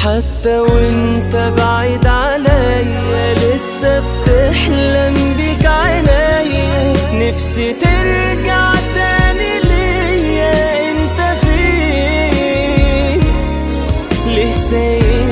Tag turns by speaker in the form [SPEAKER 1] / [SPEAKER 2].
[SPEAKER 1] حتى وانت بعيد عليا لسه بتحلم بيك عينيا. نفسي ترجع تاني ليا، انت فين؟ ليه سايبني